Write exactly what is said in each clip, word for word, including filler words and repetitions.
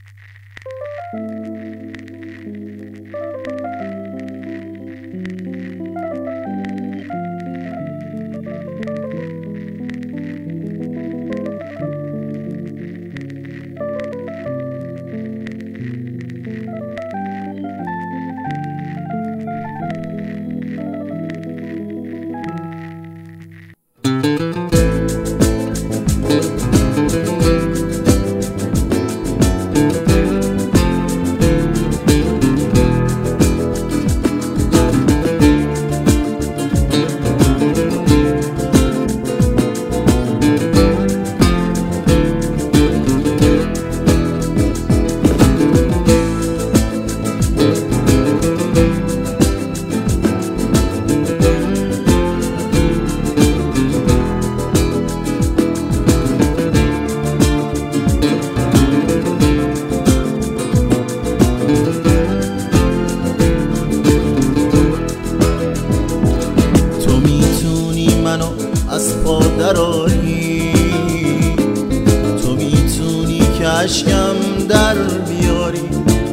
از پا دراری، تو میتونی که اشکم در بیاری،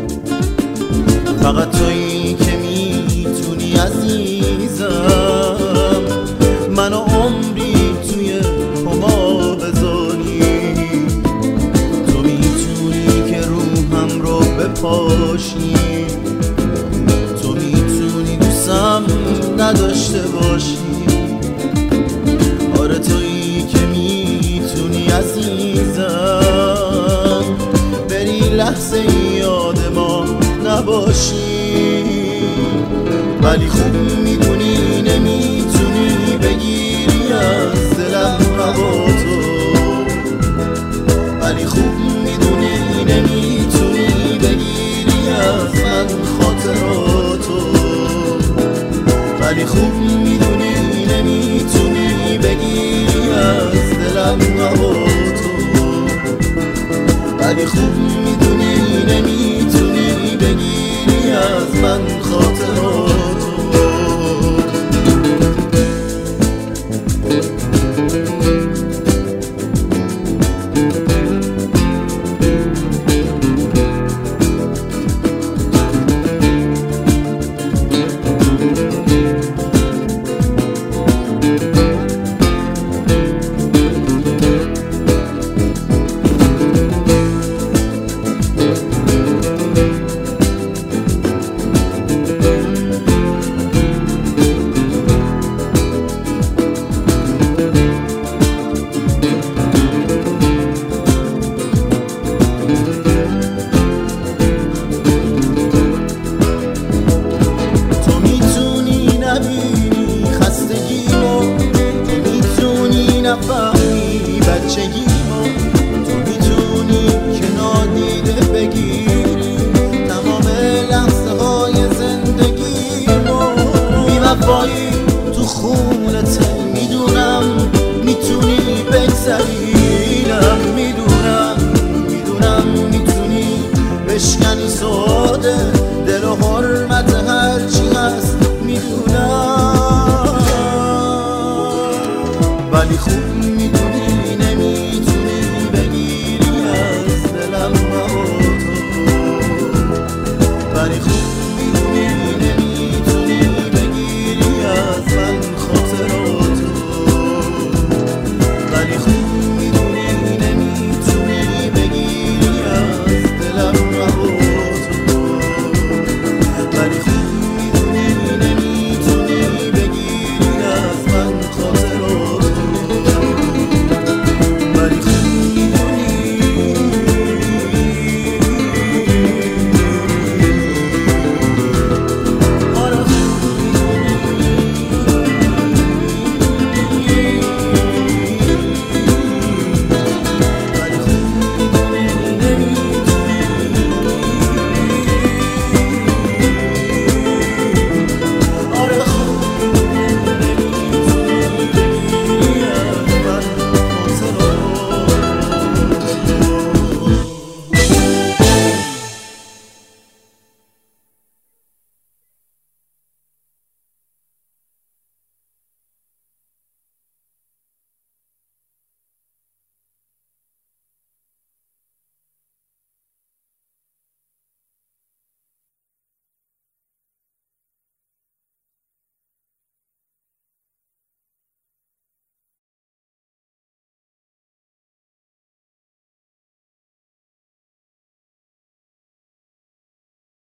فقط تویی که میتونی عزیزم منو عمری توی پما بذاری، تو میتونی که روحم رو بپاشی، تو میتونی دوستم نداشته باشی، آره تویی که میتونی عزیزم بری لحظه یاد ما نباشی، ولی خوب میدونی نمیتونی بگیری از دلم هوا تو، ولی خوب میدونی نمیتونی بگیری از من خاطراتو، ولی خوب میدونی نمیتونی بگیری از دلم هوا تو، ولی خوب میدونی نمیتونی بگیری از من خاطراتو. نفهمی بچگیمو، تو میتونی که نادیده بگیری تمام لحظه های زندگیمو، بی‌وفایی تو خونته میدونم میتونی بگذری، میدونم میدونم میتونی بشکنی